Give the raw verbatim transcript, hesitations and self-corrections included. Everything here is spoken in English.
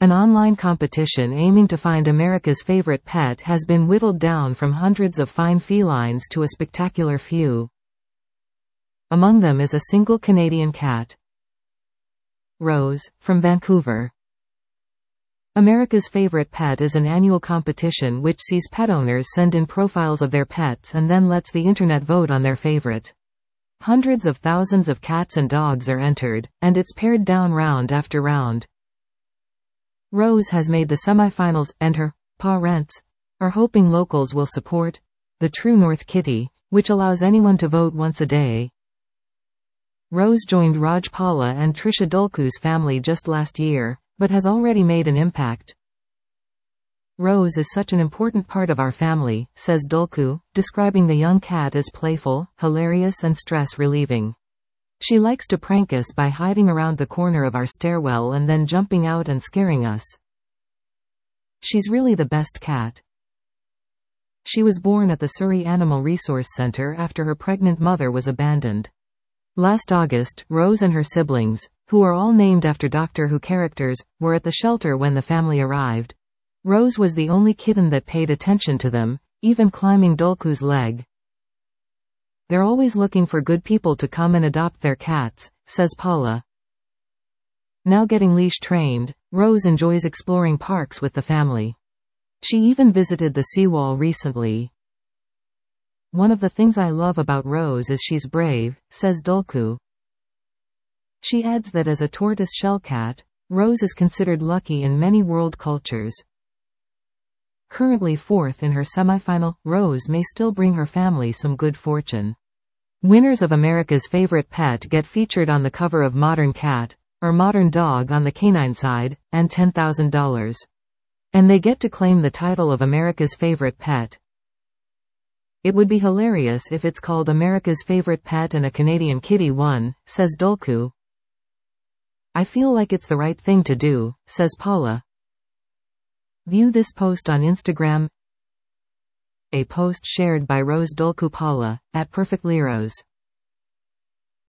An online competition aiming to find America's favorite pet has been whittled down from hundreds of fine felines to a spectacular few. Among them is a single Canadian cat. Rose, from Vancouver. America's Favorite Pet is an annual competition which sees pet owners send in profiles of their pets and then lets the internet vote on their favorite. Hundreds of thousands of cats and dogs are entered, and it's pared down round after round. Rose has made the semifinals, and her parents are hoping locals will support the True North Kitty, which allows anyone to vote once a day. Rose joined Raj Pala and Trisha Dulku's family just last year, but has already made an impact. Rose is such an important part of our family, says Dulku, describing the young cat as playful, hilarious and stress-relieving. She likes to prank us by hiding around the corner of our stairwell and then jumping out and scaring us. She's really the best cat. She was born at the Surrey Animal Resource Centre after her pregnant mother was abandoned. Last August, Rose and her siblings, who are all named after Doctor Who characters, were at the shelter when the family arrived. Rose was the only kitten that paid attention to them, even climbing Dulku's leg. They're always looking for good people to come and adopt their cats, says Paula. Now getting leash trained, Rose enjoys exploring parks with the family. She even visited the seawall recently. One of the things I love about Rose is she's brave, says Dulku. She adds that as a tortoise-shell cat, Rose is considered lucky in many world cultures. Currently fourth in her semifinal, Rose may still bring her family some good fortune. Winners of America's Favorite Pet get featured on the cover of Modern Cat, or Modern Dog on the canine side, and ten thousand dollars. And they get to claim the title of America's Favorite Pet. It would be hilarious if it's called America's Favorite Pet and a Canadian Kitty won, says Dulku. I feel like it's the right thing to do, says Paula. View this post on Instagram. A post shared by Rose Dulku Paula, at Perfectly Rose.